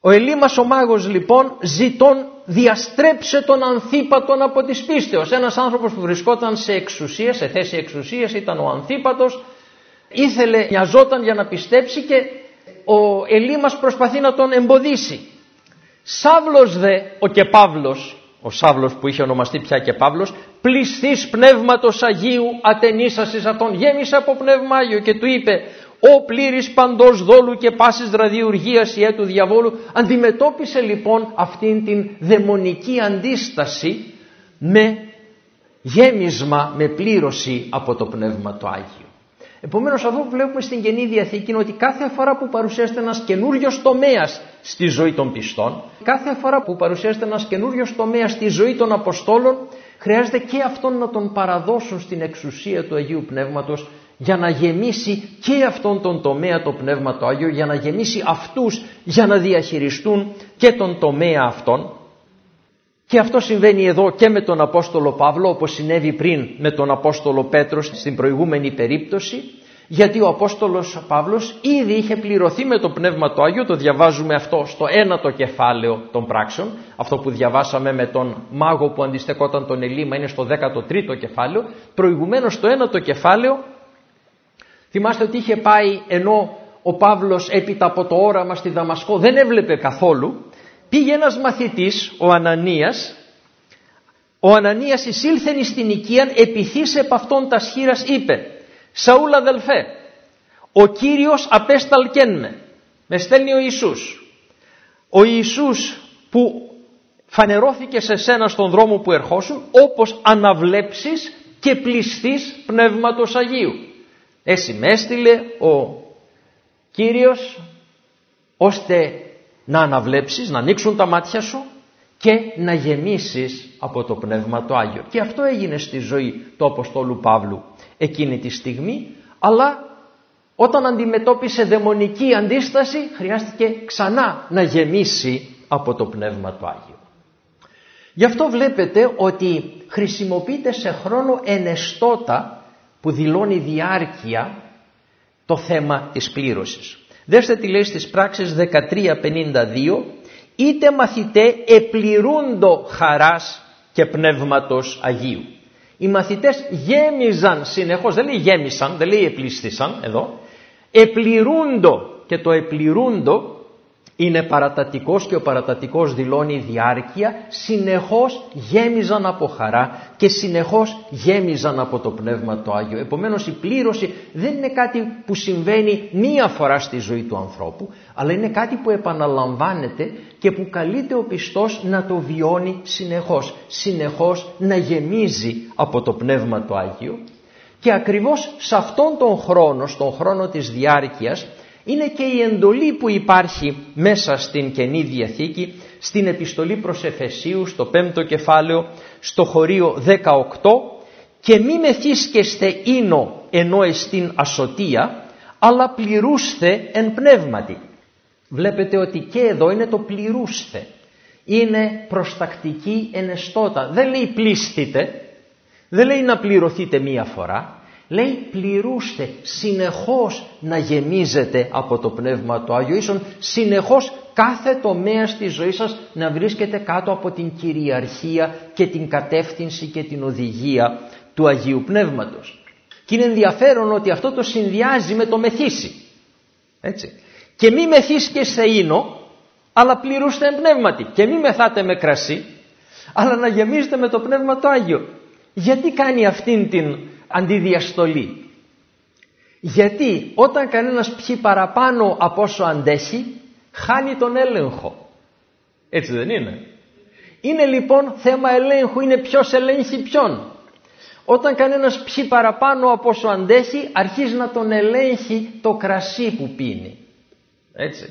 Ο Ελίμας ο μάγος λοιπόν ζητών διαστρέψε τον Ανθίπατον από της πίστεως. Ένας άνθρωπος που βρισκόταν σε εξουσία, σε θέση εξουσίας, ήταν ο Ανθίπατος, ήθελε, νοιαζόταν για να πιστέψει και ο Ελίμας προσπαθεί να τον εμποδίσει. Σάβλος δε, ο και Παύλος, ο Σάβλος που είχε ονομαστεί πια και Παύλος, πλησθείς πνεύματος Αγίου ατενίσασης αυτόν, γέμισε από πνεύμα Άγιο και του είπε: «Ο πλήρης παντός δόλου και πάσης δραδιουργίας ιέ του διαβόλου». Αντιμετώπισε λοιπόν αυτήν την δαιμονική αντίσταση με γέμισμα, με πλήρωση από το Πνεύμα το Άγιο. Επομένως αυτό που βλέπουμε στην Καινή Διαθήκη είναι ότι κάθε φορά που παρουσιάζεται ένας καινούριος τομέας στη ζωή των πιστών, κάθε φορά που παρουσιάζεται ένας καινούριος τομέας στη ζωή των Αποστόλων, χρειάζεται και αυτόν να τον παραδώσουν στην εξουσία του Αγίου Πνεύματος για να γεμίσει και αυτόν τον τομέα το Πνεύμα το Άγιο, για να γεμίσει αυτούς για να διαχειριστούν και τον τομέα αυτόν. Και αυτό συμβαίνει εδώ και με τον Απόστολο Παύλο, όπως συνέβη πριν με τον Απόστολο Πέτρο στην προηγούμενη περίπτωση, γιατί ο Απόστολος Παύλος ήδη είχε πληρωθεί με το Πνεύμα το Άγιο. Το διαβάζουμε αυτό στο ένατο κεφάλαιο των πράξεων. Αυτό που διαβάσαμε με τον μάγο που αντιστεκόταν τον Ελίμα είναι στο δέκατο τρίτο κεφάλαιο. Προηγουμένως στο ένατο κεφάλαιο, θυμάστε ότι είχε πάει, ενώ ο Παύλος έπειτα από το όραμα στη Δαμασκό δεν έβλεπε καθόλου, πήγε ένας μαθητής, ο Ανανίας. Ο Ανανίας εισήλθεν στην οικίαν, επιθύσε επ' αυτόν τας χείρας, είπε: «Σαούλ αδελφέ, ο Κύριος απέσταλκεν με». Με στέλνει ο Ιησούς. Ο Ιησούς που φανερώθηκε σε σένα στον δρόμο που ερχόσουν, όπως αναβλέψεις και πληστείς Πνεύματος Αγίου. Έτσι με έστειλε ο Κύριος ώστε να αναβλέψεις, να ανοίξουν τα μάτια σου και να γεμίσεις από το Πνεύμα το Άγιο. Και αυτό έγινε στη ζωή του Αποστόλου Παύλου εκείνη τη στιγμή, αλλά όταν αντιμετώπισε δαιμονική αντίσταση χρειάστηκε ξανά να γεμίσει από το Πνεύμα το Άγιο. Γι' αυτό βλέπετε ότι χρησιμοποιείται σε χρόνο ενεστώτα που δηλώνει διάρκεια το θέμα της πλήρωσης. Δέστε τι λέει στις πράξεις δεκατρία πενήντα δύο: «Είτε μαθητέ επληρούντο χαράς και Πνεύματος Αγίου». Οι μαθητές γέμιζαν συνεχώς, δεν λέει γέμισαν, δεν λέει επλήστησαν εδώ, επληρούντο, και το επληρούντο είναι παρατατικός και ο παρατατικός δηλώνει διάρκεια, συνεχώς γέμιζαν από χαρά και συνεχώς γέμιζαν από το Πνεύμα το Άγιο. Επομένως η πλήρωση δεν είναι κάτι που συμβαίνει μία φορά στη ζωή του ανθρώπου, αλλά είναι κάτι που επαναλαμβάνεται και που καλείται ο πιστός να το βιώνει συνεχώς, συνεχώς να γεμίζει από το Πνεύμα το Άγιο. Και ακριβώς σε αυτόν τον χρόνο, στον χρόνο της διάρκειας, είναι και η εντολή που υπάρχει μέσα στην Καινή Διαθήκη, στην επιστολή προς Εφεσίους, στο πέμπτο κεφάλαιο, στο χωρίο δεκαοκτώ: «Και μη μεθύσκεστε ίνο ενώ εστίν ασωτεία, αλλά πληρούσθε εν πνεύματι». Βλέπετε ότι και εδώ είναι το πληρούσθε. Είναι προστακτική ενεστώτα. Δεν λέει πλήστητε, δεν λέει να πληρωθείτε μία φορά. Λέει πληρούστε, συνεχώς να γεμίζετε από το Πνεύμα το Άγιο, ίσον συνεχώς κάθε τομέα στη ζωή σας να βρίσκεται κάτω από την κυριαρχία και την κατεύθυνση και την οδηγία του Αγίου Πνεύματος. Και είναι ενδιαφέρον ότι αυτό το συνδυάζει με το μεθύσει. Έτσι. Και μη μεθύσκεσθε ίνο, αλλά πληρούστε εν πνεύματι. Και μη μεθάτε με κρασί, αλλά να γεμίζετε με το Πνεύμα το Άγιο. Γιατί κάνει αυτήν την αντιδιαστολή? Γιατί όταν κανένας πιει παραπάνω από όσο αντέχει, χάνει τον έλεγχο. Έτσι δεν είναι? Είναι λοιπόν θέμα ελέγχου, είναι ποιος ελέγχει ποιον. Όταν κανένας πιει παραπάνω από όσο αντέχει, αρχίζει να τον ελέγχει το κρασί που πίνει. Έτσι.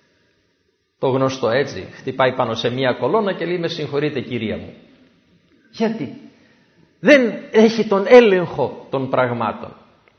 Το γνωστό έτσι, χτυπάει πάνω σε μία κολόνα και λέει: «Με συγχωρείτε κυρία μου». Γιατί? Δεν έχει τον έλεγχο των πραγμάτων.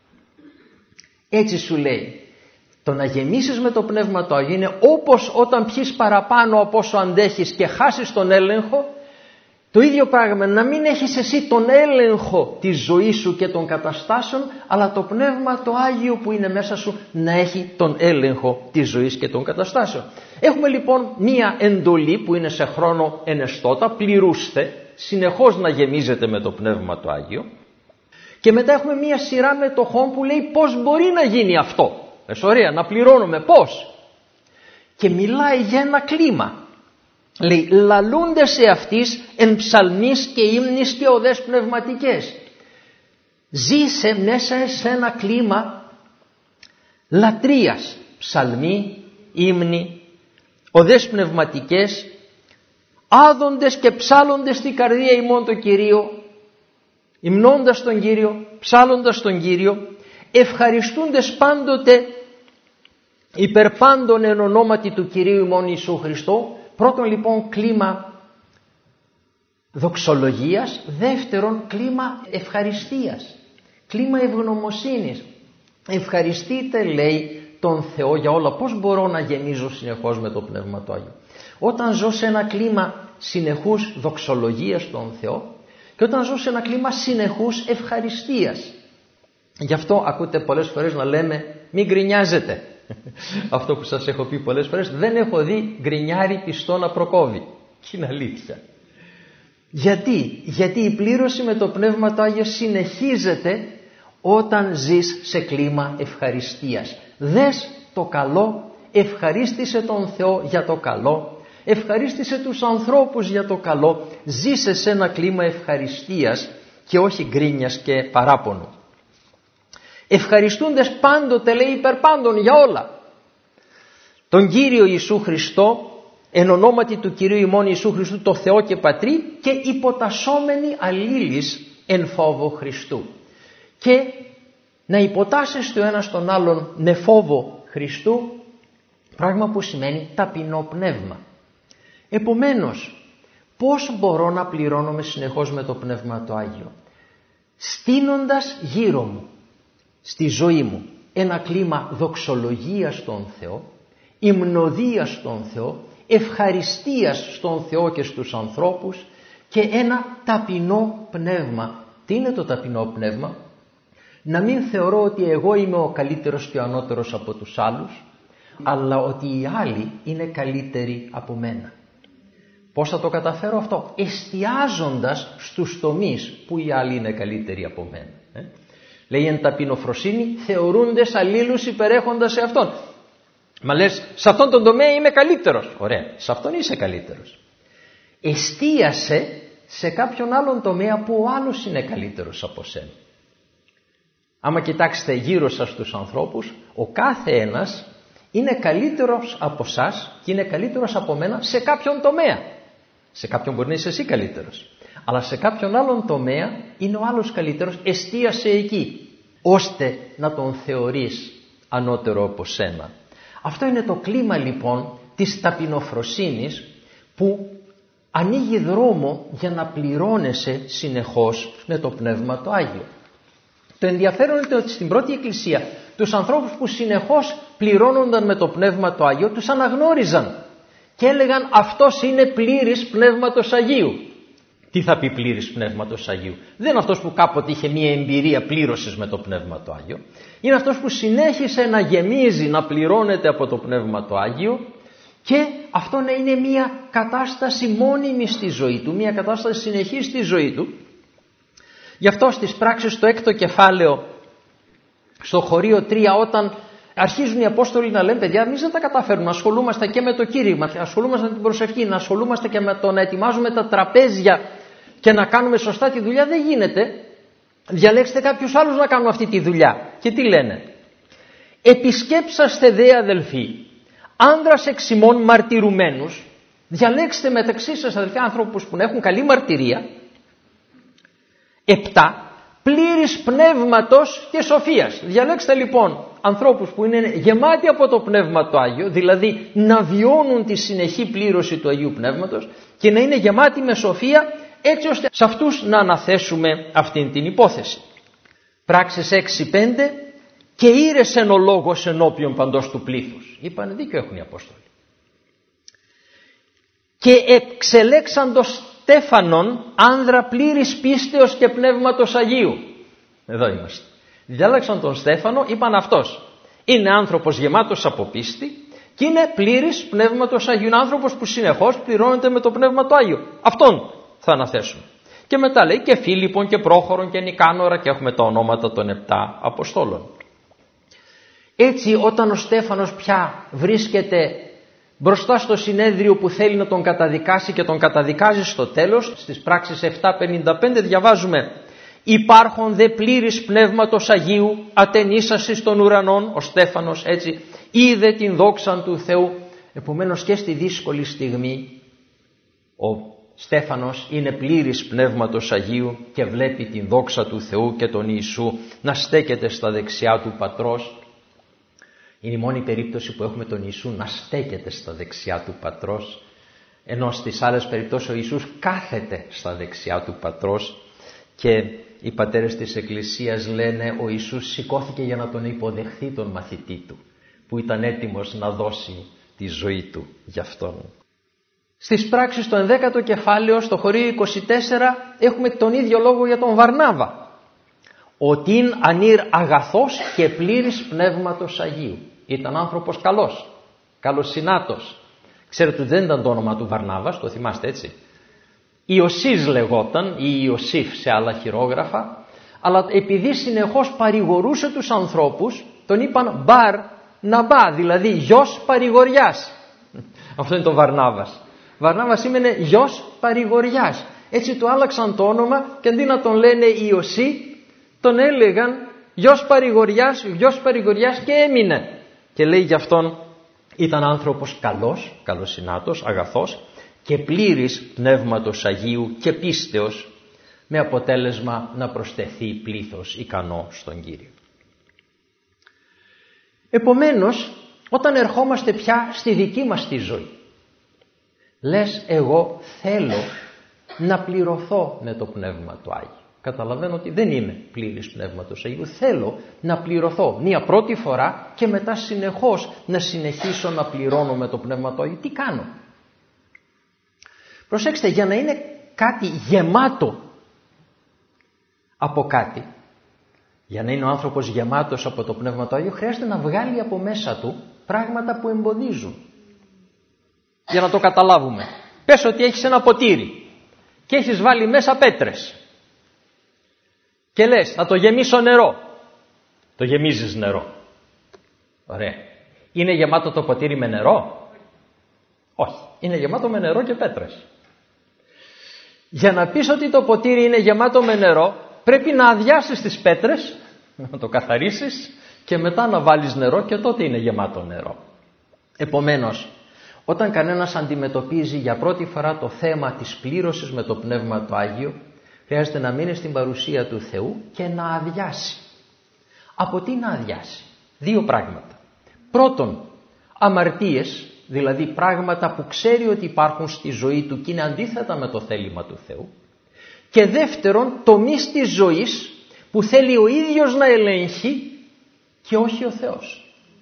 Έτσι σου λέει, το να γεμίσεις με το Πνεύμα το Άγιο είναι όπως όταν πιείς παραπάνω από όσο αντέχεις και χάσεις τον έλεγχο Το ίδιο πράγμα, να μην έχεις εσύ τον έλεγχο της ζωής σου και των καταστάσεων, αλλά το Πνεύμα το Άγιο που είναι μέσα σου να έχει τον έλεγχο της ζωής και των καταστάσεων. Έχουμε λοιπόν μία εντολή που είναι σε χρόνο ενεστώτα, πληρούστε, συνεχώς να γεμίζετε με το Πνεύμα το Άγιο. Και μετά έχουμε μία σειρά μετοχών που λέει πώς μπορεί να γίνει αυτό. Λες, ωραία, να πληρώνουμε, πώς. Και μιλάει για ένα κλίμα. Λέει, λαλούνται σε αυτής εν ψαλμής και ύμνης και οδές πνευματικές. Ζήσε μέσα σε ένα κλίμα λατρείας. Ψαλμοί, ύμνοι, οδές πνευματικές, άδοντες και ψάλλοντες στην καρδία ημών το Κυρίο, υμνώντας τον Κύριο, ψάλλοντας τον Κύριο, ευχαριστούντες πάντοτε υπερπάντων εν ονόματι του Κυρίου ημών Ιησού Χριστό. Πρώτον λοιπόν κλίμα δοξολογίας, δεύτερον κλίμα ευχαριστίας, κλίμα ευγνωμοσύνης. Ευχαριστείτε, λέει, τον Θεό για όλα. Πώς μπορώ να γεμίζω συνεχώς με το Πνεύμα το Άγιο? Όταν ζω σε ένα κλίμα συνεχούς δοξολογίας στον Θεό και όταν ζω σε ένα κλίμα συνεχούς ευχαριστίας. Γι' αυτό ακούτε πολλές φορές να λέμε μην γκρινιάζετε. Αυτό που σας έχω πει πολλές φορές, δεν έχω δει γκρινιάρι πιστό να προκόβει. Και είναι αλήθεια. Γιατί? Γιατί η πλήρωση με το Πνεύμα το Άγιο συνεχίζεται όταν ζεις σε κλίμα ευχαριστίας. Δες το καλό, ευχαρίστησε τον Θεό για το καλό, ευχαρίστησε τους ανθρώπους για το καλό, ζήσε σε ένα κλίμα ευχαριστίας και όχι γκρίνιας και παράπονου. Ευχαριστούντες πάντοτε, λέει, υπερπάντων για όλα τον Κύριο Ιησού Χριστό, εν ονόματι του Κυρίου ημών Ιησού Χριστού το Θεό και Πατρί, και υποτασσόμενοι αλλήλεις εν φόβο Χριστού. Και να υποτάσσεις το ένα στον άλλον με φόβο Χριστού, πράγμα που σημαίνει ταπεινό πνεύμα. Επομένως, πώς μπορώ να πληρώνομαι συνεχώς με το Πνεύμα το Άγιο? Στείνοντας γύρω μου, στη ζωή μου, ένα κλίμα δοξολογίας στον Θεό, υμνοδίας στον Θεό, ευχαριστίας στον Θεό και στους ανθρώπους και ένα ταπεινό πνεύμα. Τι είναι το ταπεινό πνεύμα? Να μην θεωρώ ότι εγώ είμαι ο καλύτερος και ο ανώτερος από τους άλλους, αλλά ότι οι άλλοι είναι καλύτεροι από μένα. Πώς θα το καταφέρω αυτό? Εστιάζοντας στους τομείς που οι άλλοι είναι καλύτεροι από μένα. Ε? Λέει εν ταπεινοφροσύνη θεωρούντες αλλήλους υπερέχοντας σε αυτόν. Μα λες, σε αυτόν τον τομέα είμαι καλύτερος. Ωραία, σε αυτόν είσαι καλύτερος. Εστίασε σε κάποιον άλλον τομέα που ο άλλος είναι καλύτερος από σένα. Άμα κοιτάξετε γύρω σας τους ανθρώπους, ο κάθε ένας είναι καλύτερος από σας και είναι καλύτερος από μένα σε κάποιον τομέα. Σε κάποιον μπορεί να είσαι εσύ καλύτερος, αλλά σε κάποιον άλλον τομέα είναι ο άλλος καλύτερος. Εστίασε εκεί, ώστε να τον θεωρείς ανώτερο από σένα. Αυτό είναι το κλίμα λοιπόν της ταπεινοφροσύνης που ανοίγει δρόμο για να πληρώνεσαι συνεχώς με το Πνεύμα το Άγιο. Το ενδιαφέρον είναι ότι στην πρώτη εκκλησία τους ανθρώπους που συνεχώς πληρώνονταν με το Πνεύμα το Άγιο τους αναγνώριζαν και έλεγαν αυτός είναι πλήρης Πνεύματος Αγίου. Τι θα πει πλήρης Πνεύματος Αγίου? Δεν είναι αυτός που κάποτε είχε μία εμπειρία πλήρωσης με το Πνεύμα το Άγιο. Είναι αυτός που συνέχισε να γεμίζει, να πληρώνεται από το Πνεύμα το Άγιο και αυτό να είναι μία κατάσταση μόνιμη στη ζωή του, μία κατάσταση συνεχής στη ζωή του. Γι' αυτό στις πράξεις στο έκτο κεφάλαιο, στο χωρίο τρία, όταν αρχίζουν οι Απόστολοι να λένε παιδιά εμείς δεν τα καταφέρουμε, ασχολούμαστε και με το κήρυγμα, ασχολούμαστε με την προσευχή, να ασχολούμαστε και με το να ετοιμάζουμε τα τραπέζια και να κάνουμε σωστά τη δουλειά, δεν γίνεται. Διαλέξτε κάποιους άλλους να κάνουν αυτή τη δουλειά. Και τι λένε? Επισκέψαστε δε αδελφοί άνδρας εξ ημών μαρτυρουμένους, διαλέξτε μεταξύ σας αδελφοί άνθρωπους που έχουν καλή μαρτυρία. Επτά, πλήρης πνεύματος και σοφίας. Διαλέξτε λοιπόν ανθρώπους που είναι γεμάτοι από το Πνεύμα το Άγιο, δηλαδή να βιώνουν τη συνεχή πλήρωση του Αγίου Πνεύματος και να είναι γεμάτοι με σοφία, έτσι ώστε σε αυτούς να αναθέσουμε αυτήν την υπόθεση. Πράξεις έξι πέντε, και ήρεσεν ο λόγος ενώπιον παντός του πλήθους. Είπαν δίκιο έχουν οι Απόστολοι. Και εξελέξαντος Στέφανον, άνδρα πλήρης πίστεως και πνεύματος Αγίου. Εδώ είμαστε. Διάλεξαν τον Στέφανο, είπαν αυτός είναι άνθρωπος γεμάτος από πίστη και είναι πλήρης πνεύματος Αγίου. Είναι άνθρωπος που συνεχώς πληρώνεται με το πνεύμα του Άγιο. Αυτόν θα αναθέσουμε. Και μετά λέει και Φίλιππον και Πρόχορον και Νικάνορα, και έχουμε τα ονόματα των επτά Αποστόλων. Έτσι, όταν ο Στέφανος πια βρίσκεται μπροστά στο συνέδριο που θέλει να τον καταδικάσει και τον καταδικάζει στο τέλος, στις πράξεις επτά πενήντα πέντε διαβάζουμε «Υπάρχον δε πλήρης πνεύματος Αγίου, ατενίσασης των ουρανών», ο Στέφανος έτσι είδε την δόξα του Θεού. Επομένως και στη δύσκολη στιγμή ο Στέφανος είναι πλήρης πνεύματος Αγίου και βλέπει την δόξα του Θεού και τον Ιησού να στέκεται στα δεξιά του Πατρός. Είναι η μόνη περίπτωση που έχουμε τον Ιησού να στέκεται στα δεξιά του Πατρός, ενώ στις άλλες περιπτώσεις ο Ιησούς κάθεται στα δεξιά του Πατρός. Και οι πατέρες της Εκκλησίας λένε ο Ιησούς σηκώθηκε για να τον υποδεχθεί τον μαθητή του, που ήταν έτοιμος να δώσει τη ζωή του γι' αυτόν. Στις πράξεις στο ενδέκατο κεφάλαιο, στο χωρίο είκοσι τέσσερα, έχουμε τον ίδιο λόγο για τον Βαρνάβα. Ότι είναι ανήρ αγαθός και πλήρης πνεύματος Αγίου. Ήταν άνθρωπος καλός, καλοσυνάτος. Ξέρετε ότι δεν ήταν το όνομα του Βαρνάβας, το θυμάστε έτσι. Ιωσής λεγόταν ή Ιωσήφ σε άλλα χειρόγραφα, αλλά επειδή συνεχώς παρηγορούσε τους ανθρώπους, τον είπαν Μπαρ Ναμπά, δηλαδή γιος παρηγοριάς. Αυτό είναι το Βαρνάβας. Βαρνάβας σήμαινε γιος παρηγοριάς. Έτσι του άλλαξαν το όνομα και αντί να τον λένε Ιωσή, τον έλεγαν γιος παρηγοριάς, γιος παρηγοριάς και έμεινε. Και λέει γι' αυτόν ήταν άνθρωπος καλός, καλοσυνάτος, αγαθός και πλήρης πνεύματος Αγίου και πίστεως, με αποτέλεσμα να προσθεθεί πλήθος ικανό στον Κύριο. Επομένως, όταν ερχόμαστε πια στη δική μας τη ζωή, λες εγώ θέλω να πληρωθώ με το Πνεύμα του Άγιο. Καταλαβαίνω ότι δεν είμαι πλήρης Πνεύματος Αγίου. Θέλω να πληρωθώ μία πρώτη φορά και μετά συνεχώς να συνεχίσω να πληρώνω με το Πνεύμα του Αγίου. Τι κάνω? Προσέξτε, για να είναι κάτι γεμάτο από κάτι, για να είναι ο άνθρωπος γεμάτος από το Πνεύμα του Αγίου, χρειάζεται να βγάλει από μέσα του πράγματα που εμποδίζουν. Για να το καταλάβουμε, πες ότι έχεις ένα ποτήρι και έχεις βάλει μέσα πέτρες και λες θα το γεμίσω νερό. Το γεμίζεις νερό. Ωραία. Είναι γεμάτο το ποτήρι με νερό? Όχι. Είναι γεμάτο με νερό και πέτρες. Για να πεις ότι το ποτήρι είναι γεμάτο με νερό, πρέπει να αδειάσεις τις πέτρες, να το καθαρίσεις και μετά να βάλεις νερό και τότε είναι γεμάτο νερό. Επομένως, όταν κανένας αντιμετωπίζει για πρώτη φορά το θέμα της πλήρωσης με το Πνεύμα του Άγιο, χρειάζεται να μείνει στην παρουσία του Θεού και να αδειάσει. Από τι να αδειάσει? Δύο πράγματα. Πρώτον, αμαρτίες, δηλαδή πράγματα που ξέρει ότι υπάρχουν στη ζωή του και είναι αντίθετα με το θέλημα του Θεού. Και δεύτερον, τομείς της ζωής που θέλει ο ίδιος να ελέγχει και όχι ο Θεός.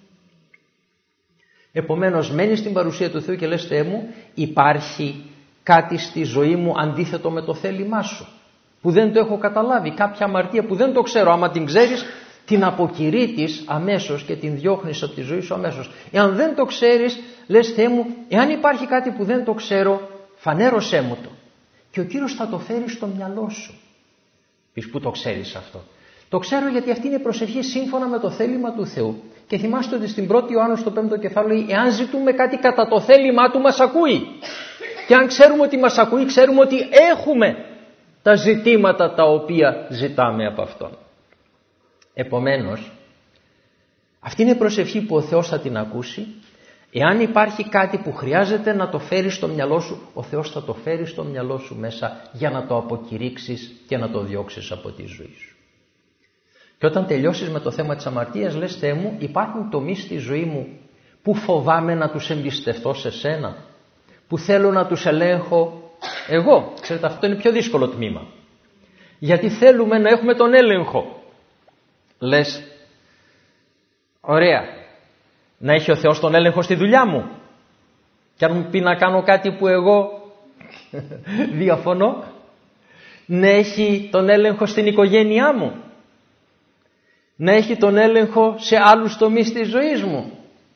Επομένως μένεις στην παρουσία του Θεού και λες Θεέ μου, υπάρχει κάτι στη ζωή μου αντίθετο με το θέλημά σου, που δεν το έχω καταλάβει, κάποια αμαρτία που δεν το ξέρω. Άμα την ξέρεις, την αποκηρύττεις αμέσως και την διώχνεις από τη ζωή σου αμέσως. Εάν δεν το ξέρεις, λες Θεέ μου, εάν υπάρχει κάτι που δεν το ξέρω, φανέρωσέ μου το. Και ο Κύριος θα το φέρει στο μυαλό σου. Πεις πού το ξέρεις αυτό? Το ξέρω γιατί αυτή είναι προσευχή σύμφωνα με το θέλημα του Θεού. Και θυμάστε ότι στην πρώτη Ιωάννου στο πέμπτο κεφάλαιο λέει, εάν ζητούμε κάτι κατά το θέλημά του, μας ακούει. Και αν ξέρουμε ότι μας ακούει, ξέρουμε ότι έχουμε τα ζητήματα τα οποία ζητάμε από Αυτόν. Επομένως, αυτή είναι η προσευχή που ο Θεός θα την ακούσει. Εάν υπάρχει κάτι που χρειάζεται να το φέρει στο μυαλό σου, ο Θεός θα το φέρει στο μυαλό σου μέσα για να το αποκηρύξεις και να το διώξεις από τη ζωή σου. Και όταν τελειώσεις με το θέμα της αμαρτίας, λες Θεέ μου, υπάρχουν τομείς στη ζωή μου που φοβάμαι να τους εμπιστευτώ σε σένα, που θέλω να τους ελέγχω εγώ. Ξέρετε, αυτό είναι πιο δύσκολο τμήμα. Γιατί θέλουμε να έχουμε τον έλεγχο. Λες, ωραία, να έχει ο Θεός τον έλεγχο στη δουλειά μου. Και αν μου πει να κάνω κάτι που εγώ Διαφωνώ. Να έχει τον έλεγχο στην οικογένειά μου. Να έχει τον έλεγχο σε άλλους τομείς της ζωής μου.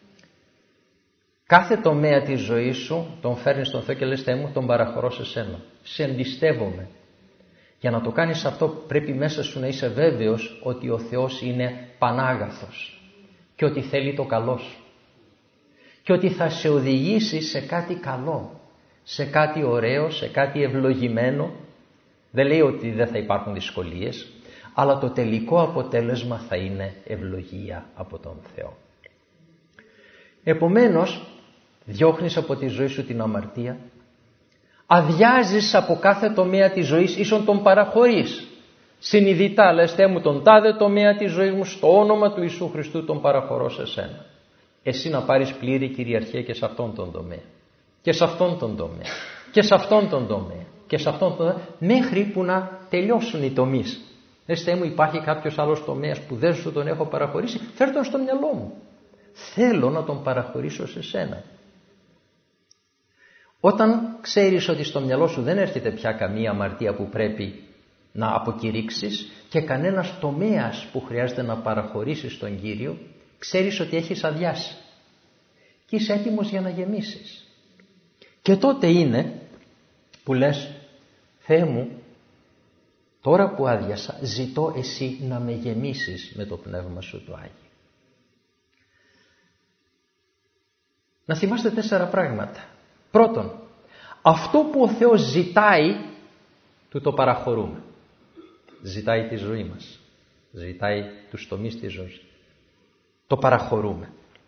Κάθε τομέα της ζωής σου τον φέρνεις στον Θεό και λες, Θεέ μου, τον παραχωρώ σε σένα. Σε εμπιστεύομαι. Για να το κάνεις αυτό πρέπει μέσα σου να είσαι βέβαιος ότι ο Θεός είναι πανάγαθος και ότι θέλει το καλό σου και ότι θα σε οδηγήσει σε κάτι καλό, σε κάτι ωραίο, σε κάτι ευλογημένο. Δεν λέει ότι δεν θα υπάρχουν δυσκολίες, αλλά το τελικό αποτέλεσμα θα είναι ευλογία από τον Θεό. Επομένως, διώχνεις από τη ζωή σου την αμαρτία, αδειάζεις από κάθε τομέα της ζωής, ίσον τον παραχωρείς. Συνειδητά λες, Θεέ μου, τον τάδε τομέα της ζωής μου, στο όνομα του Ιησού Χριστού τον παραχωρώ σε σένα. Εσύ να πάρεις πλήρη κυριαρχία και σε αυτόν τον τομέα, και σε αυτόν τον τομέα, και σε αυτόν τον τομέα, και σε αυτόν τον τομέα, μέχρι που να τελειώσουν οι τομείς. Λες, Θεέ μου, υπάρχει κάποιος άλλος τομέας που δεν σου τον έχω παραχωρήσει, φέρ' τον στο μυαλό μου. Θέλω να τον παραχωρήσω σε σένα. Όταν ξέρεις ότι στο μυαλό σου δεν έρχεται πια καμία αμαρτία που πρέπει να αποκηρύξεις και κανένας τομέας που χρειάζεται να παραχωρήσεις στον Κύριο, ξέρεις ότι έχεις αδειάσει και είσαι έτοιμος για να γεμίσεις. Και τότε είναι που λες, Θεέ μου, τώρα που άδειασα, ζητώ εσύ να με γεμίσεις με το Πνεύμα σου το Άγιο. Να θυμάστε τέσσερα πράγματα. Πρώτον, αυτό που ο Θεός ζητάει, του το παραχωρούμε. Ζητάει τη ζωή μας. Ζητάει τους τομείς της ζωής. Το παραχωρούμε.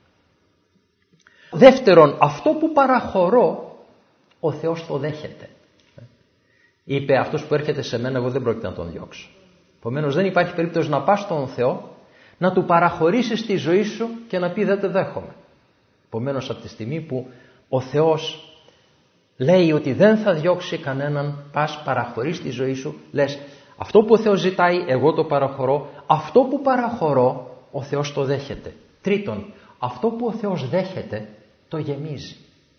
Δεύτερον, αυτό που παραχωρώ, ο Θεός το δέχεται. Είπε, αυτός που έρχεται σε μένα, εγώ δεν πρόκειται να τον διώξω. Επομένως δεν υπάρχει περίπτωση να πας στον Θεό, να του παραχωρήσεις τη ζωή σου και να πει δεν το δέχομαι. Επομένως από τη στιγμή που ο Θεός λέει ότι δεν θα διώξει κανέναν, πας παραχωρείς τη ζωή σου, λες, αυτό που ο Θεός ζητάει, εγώ το παραχωρώ, αυτό που παραχωρώ, ο Θεός το δέχεται. Τρίτον, αυτό που ο Θεός δέχεται, το γεμίζει.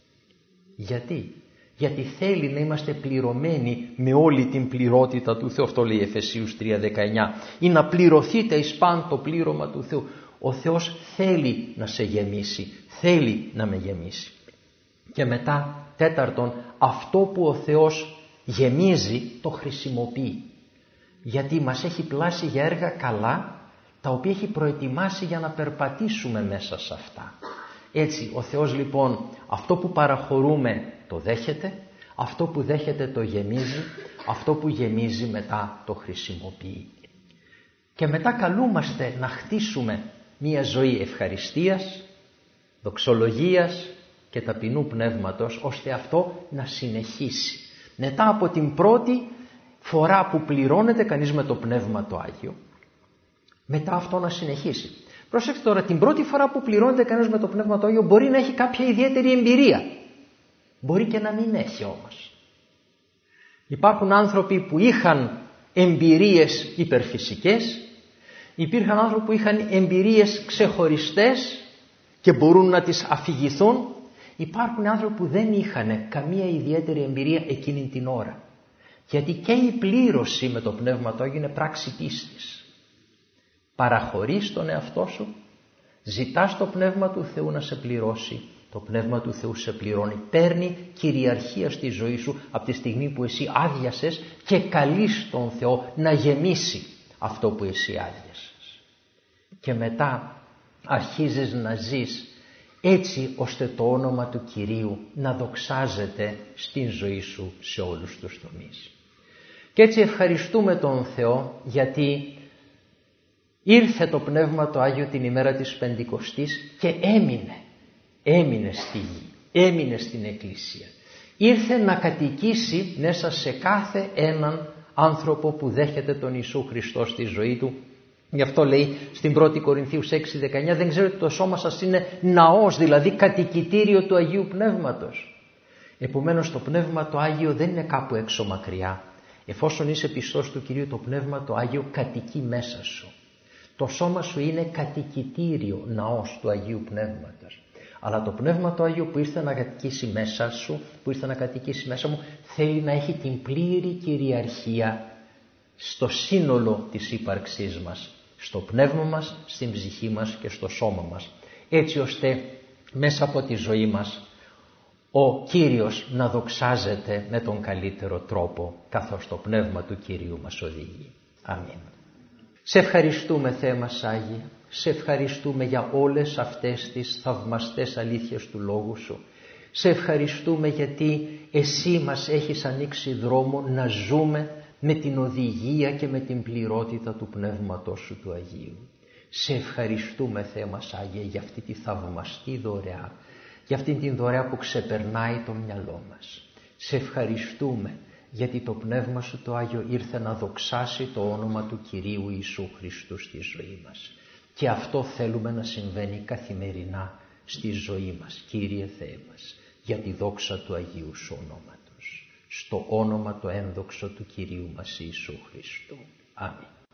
Γιατί? Γιατί θέλει να είμαστε πληρωμένοι με όλη την πληρότητα του Θεού. Αυτό λέει Εφεσίους τρία δεκαεννιά. Ή να πληρωθείτε εις παν το πλήρωμα του Θεού. Ο Θεός θέλει να σε γεμίσει, θέλει να με γεμίσει. Και μετά, τέταρτον, αυτό που ο Θεός γεμίζει το χρησιμοποιεί. Γιατί μας έχει πλάσει για έργα καλά, τα οποία έχει προετοιμάσει για να περπατήσουμε μέσα σε αυτά. Έτσι, ο Θεός λοιπόν αυτό που παραχωρούμε το δέχεται, αυτό που δέχεται το γεμίζει, αυτό που γεμίζει μετά το χρησιμοποιεί. Και μετά καλούμαστε να χτίσουμε μια ζωή ευχαριστίας, δοξολογίας και ταπεινού πνεύματος, ώστε αυτό να συνεχίσει. Μετά από την πρώτη φορά που πληρώνεται κανείς με το Πνεύμα το Άγιο, μετά αυτό να συνεχίσει. Προσέξτε τώρα, την πρώτη φορά που πληρώνεται κανείς με το Πνεύμα το Άγιο μπορεί να έχει κάποια ιδιαίτερη εμπειρία. Μπορεί και να μην έχει όμως. Υπάρχουν άνθρωποι που είχαν εμπειρίες υπερφυσικές, υπήρχαν άνθρωποι που είχαν εμπειρίες ξεχωριστές και μπορούν να τις αφηγηθούν. Υπάρχουν άνθρωποι που δεν είχαν καμία ιδιαίτερη εμπειρία εκείνη την ώρα. Γιατί και η πλήρωση με το Πνεύμα το Άγιο είναι πράξη πίστης. Παραχωρείς τον εαυτό σου, ζητάς το Πνεύμα του Θεού να σε πληρώσει, το Πνεύμα του Θεού σε πληρώνει, παίρνει κυριαρχία στη ζωή σου από τη στιγμή που εσύ άδειασες και καλείς τον Θεό να γεμίσει αυτό που εσύ άδειασες. Και μετά αρχίζεις να ζεις έτσι ώστε το όνομα του Κυρίου να δοξάζεται στην ζωή σου σε όλους τους τομείς. Και έτσι ευχαριστούμε τον Θεό γιατί ήρθε το Πνεύμα το Άγιο την ημέρα της Πεντηκοστής και έμεινε, έμεινε στη γη, έμεινε στην Εκκλησία. Ήρθε να κατοικήσει μέσα σε κάθε έναν άνθρωπο που δέχεται τον Ιησού Χριστό στη ζωή του. Γι' αυτό λέει στην πρώτη Κορινθίους έξι δεκαεννιά, δεν ξέρετε το σώμα σας είναι ναός, δηλαδή κατοικητήριο του Αγίου Πνεύματος. Επομένως το Πνεύμα το Άγιο δεν είναι κάπου έξω μακριά. Εφόσον είσαι πιστός του Κυρίου, το Πνεύμα το Άγιο κατοικεί μέσα σου. Το σώμα σου είναι κατοικητήριο ναός του Αγίου Πνεύματος. Αλλά το Πνεύμα του Αγίου που ήρθε να κατοικήσει μέσα σου, που ήρθε να κατοικήσει μέσα μου, θέλει να έχει την πλήρη κυριαρχία στο σύνολο της ύπαρξής μας, στο πνεύμα μας, στην ψυχή μας και στο σώμα μας, έτσι ώστε μέσα από τη ζωή μας ο Κύριος να δοξάζεται με τον καλύτερο τρόπο, καθώς το Πνεύμα του Κυρίου μας οδηγεί. Αμήν. Σε ευχαριστούμε, Θεέ μας Άγιε, σε ευχαριστούμε για όλες αυτές τις θαυμαστές αλήθειες του Λόγου Σου. Σε ευχαριστούμε γιατί Εσύ μας έχεις ανοίξει δρόμο να ζούμε με την οδηγία και με την πληρότητα του Πνεύματός Σου του Αγίου. Σε ευχαριστούμε, Θεέ μας Άγιε, για αυτή τη θαυμαστή δωρεά, για αυτή την δωρεά που ξεπερνάει το μυαλό μας. Σε ευχαριστούμε γιατί το Πνεύμα Σου το Άγιο ήρθε να δοξάσει το όνομα του Κυρίου Ιησού Χριστού στη ζωή μας. Και αυτό θέλουμε να συμβαίνει καθημερινά στη ζωή μας, Κύριε Θεέ μας, για τη δόξα του Αγίου Σου ονόματος, στο όνομα το ένδοξο του Κυρίου μας Ιησού Χριστού. Αμήν.